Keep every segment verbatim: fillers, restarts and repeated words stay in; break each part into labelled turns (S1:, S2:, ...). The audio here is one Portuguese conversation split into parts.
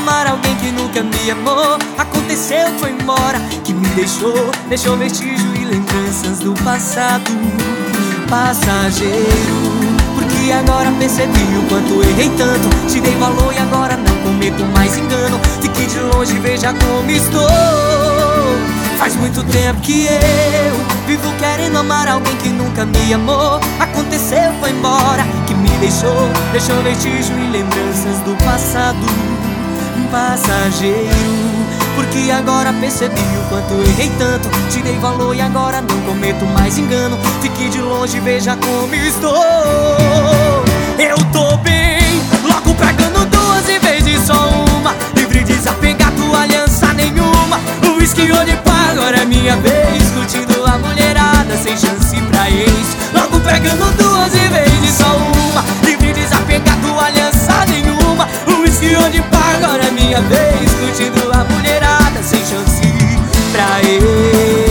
S1: amar alguém que nunca me amou. Aconteceu, foi embora, que me deixou, deixou vestígio e lembranças do passado. Passageiro, porque agora percebi o quanto errei tanto. Te dei valor e agora não cometo mais engano. Fique de longe e veja como estou. Faz muito tempo que eu vivo querendo amar alguém que nunca me amou. Aconteceu, foi embora, que me deixou, deixou vestígio e lembranças do passado. Passageiro, porque agora percebi o quanto errei tanto. Te dei valor e agora não cometo mais engano. Fique de longe e veja como estou. Eu tô bem, logo pegando duas em vez de só uma. Livre, desapegado, aliança nenhuma. O whisky onde pá, agora é minha vez. Curtindo a mulherada, sem chance pra ex. Logo pegando duas em vez de só uma. Livre, desapegado, aliança nenhuma. O whisky onde pá, agora é minha vez. Curtindo a mulherada, sem chance pra ex.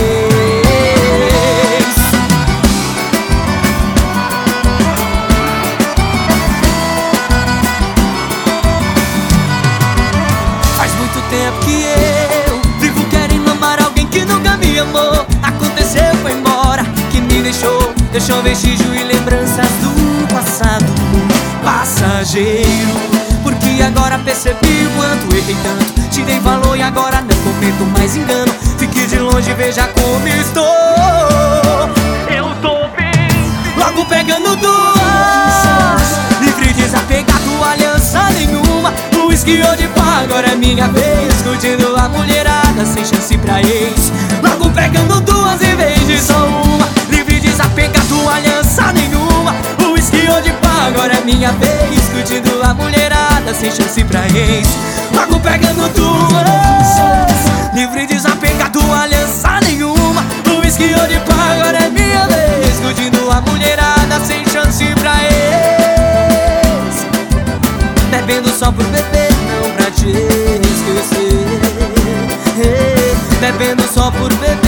S1: Faz muito tempo que eu vivo querendo amar alguém que nunca me amou. Aconteceu, foi embora, que me deixou, deixou vestígio e lembranças do passado. Passageiro, porque agora percebi o quanto errei tanto. Te dei valor e agora não cometo mais engano. Fique de longe e veja como estou. Eu tô bem, logo pegando duas. Livre, desapegado, aliança nenhuma. O whisky onde pá, agora é minha vez. Curtindo a mulherada, sem chance pra ex. Logo pegando duas em vez de só uma. Livre, desapegado, aliança nenhuma. O whisky onde pá, agora é minha vez. Curtindo a mulherada, sem chance pra ex. Logo pegando duas. Livre, desapegado, aliança nenhuma. O whisky onde pá, agora é minha vez. Curtindo a mulherada, sem chance pra ex. Bebendo só por beber, não pra te esquecer. Bebendo só por beber.